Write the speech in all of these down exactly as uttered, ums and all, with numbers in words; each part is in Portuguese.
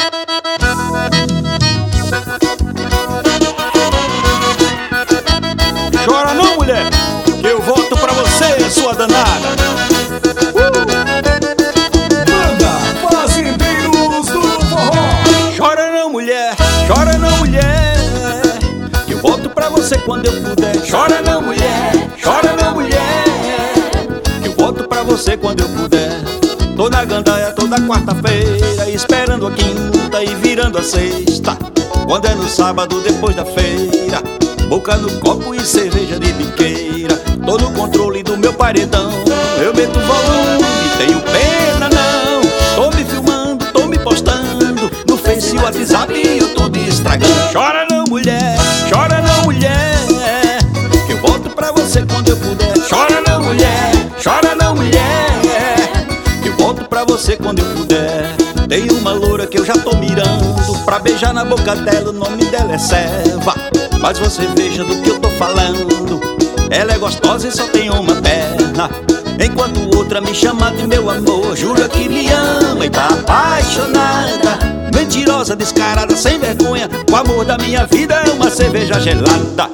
Chora não, mulher, que eu volto pra você, sua danada. Banda Fazendeiros do Forró. Chora não, mulher, chora não, mulher, que eu volto pra você quando eu puder. Chora não, mulher, chora não, mulher, que eu volto pra você quando eu puder. Tô na gandaia toda quarta-feira, esperando a quinta e virando a sexta. Quando é no sábado depois da feira, boca no copo e cerveja de biqueira. Tô no controle do meu paredão, eu meto volume, tenho pena não. Tô me filmando, tô me postando no Face e WhatsApp e YouTube estragando. Chora não, mulher, chora não, mulher, que eu volto pra você quando eu puder. Chora não, mulher, chora não, mulher, que eu volto pra você quando eu puder. Tem uma loura que eu já tô mirando, pra beijar na boca dela, o nome dela é Seva. Mas você veja do que eu tô falando, ela é gostosa e só tem uma perna, enquanto outra me chama de meu amor. Jura que me ama e tá apaixonada, mentirosa, descarada, sem vergonha. O amor da minha vida é uma cerveja gelada.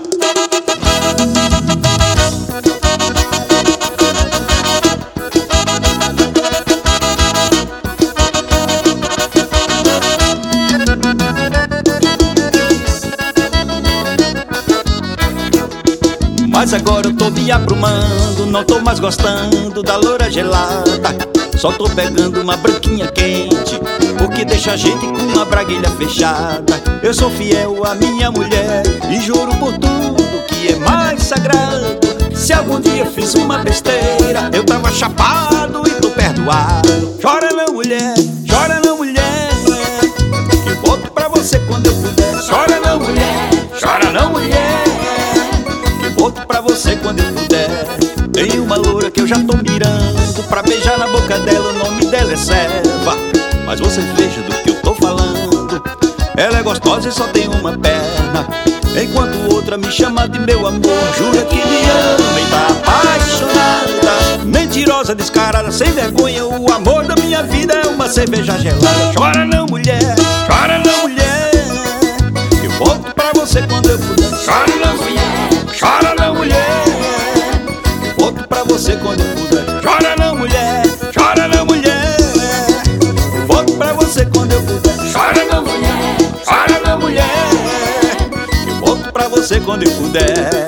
Mas agora eu tô me aprumando, não tô mais gostando da loura gelada. Só tô pegando uma branquinha quente, porque deixa a gente com uma braguilha fechada. Eu sou fiel à minha mulher e juro por tudo que é mais sagrado. Se algum dia fiz uma besteira, eu tava chapado e tô perdoado. Chora não, mulher, chora não, mulher, que eu volto pra você quando eu puder. Chora não, mulher, chora não, mulher, volto pra você quando eu puder. Tem uma loura que eu já tô mirando, pra beijar na boca dela, o nome dela é Seva. Mas você veja do que eu tô falando, ela é gostosa e só tem uma perna, enquanto outra me chama de meu amor. Jura que me ama e tá apaixonada, mentirosa, descarada, sem vergonha. O amor da minha vida é uma cerveja gelada. Chora não, mulher, chora não, mulher, eu volto pra você quando eu puder. Chora não, mulher, chora não, mulher, eu volto pra você quando eu puder. Chora não, mulher, chora não, mulher, eu volto pra você quando eu puder. Chora não, mulher, chora não, mulher, eu volto pra você quando eu puder.